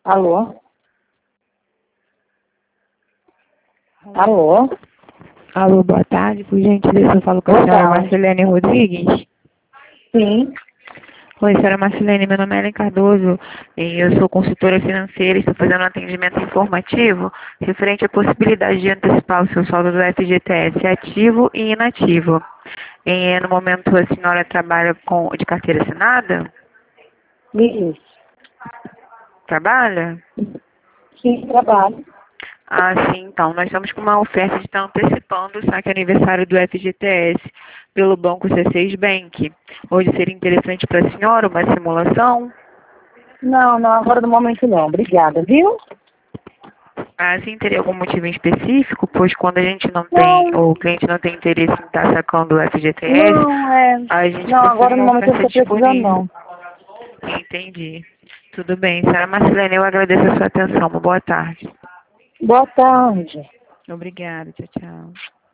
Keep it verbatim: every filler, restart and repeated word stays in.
Alô? Alô? Alô, boa tarde. Por gentileza, eu falo com a Boa senhora tarde. Marcelene Rodrigues. Sim. Oi, senhora Marcelene, meu nome é Ellen Cardoso e eu sou consultora financeira e estou fazendo um atendimento informativo referente à possibilidade de antecipar o seu saldo do F G T S ativo e inativo. E, no momento, a senhora trabalha com, de carteira assinada? Isso. Trabalha? Sim, trabalho. Ah, sim, então. Nós estamos com uma oferta de estar antecipando o saque aniversário do F G T S pelo Banco C seis Bank. Hoje seria interessante para a senhora uma simulação? Não, não, agora no momento não. Obrigada, viu? Ah, sim, teria algum motivo em específico? Pois quando a gente não tem, Não, ou o cliente não tem interesse em estar sacando o F G T S, não, é... a gente Não, possui agora no uma momento eu oferta estou precisando disponível. não. Entendi. Tudo bem. Senhora Marcelene, eu agradeço a sua atenção. Uma boa tarde. Boa tarde. Obrigada. Tchau, tchau.